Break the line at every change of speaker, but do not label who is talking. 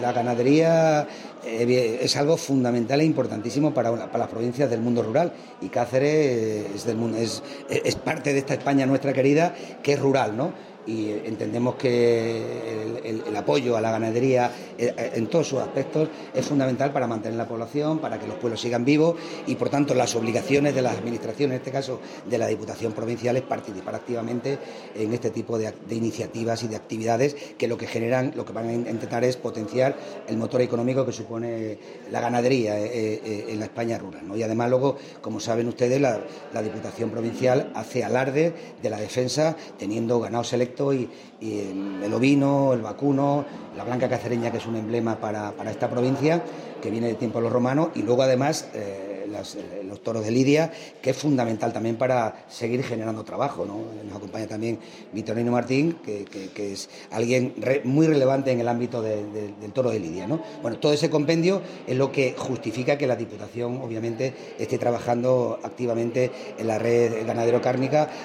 la ganadería es algo fundamental e importantísimo para las provincias del mundo rural, y Cáceres es parte de esta España nuestra querida, que es rural, ¿no? Y entendemos que el apoyo a la ganadería en todos sus aspectos es fundamental para mantener la población, para que los pueblos sigan vivos, y por tanto las obligaciones de las administraciones, en este caso de la Diputación Provincial, es participar activamente en este tipo de iniciativas y de actividades que lo que generan, lo que van a intentar es potenciar el motor económico que supone la ganadería en la España rural, ¿no? Y además luego, como saben ustedes, la Diputación Provincial hace alarde de la defensa teniendo ganado selecto y el ovino, el vacuno, la blanca cacereña, que es un emblema para esta provincia, que viene de tiempo de los romanos, y luego además los toros de Lidia, que es fundamental también para seguir generando trabajo, ¿no? Nos acompaña también Victorino Martín, que es alguien muy relevante en el ámbito del toro de Lidia, ¿no? Bueno, todo ese compendio es lo que justifica que la Diputación obviamente esté trabajando activamente en la red ganadero-cárnica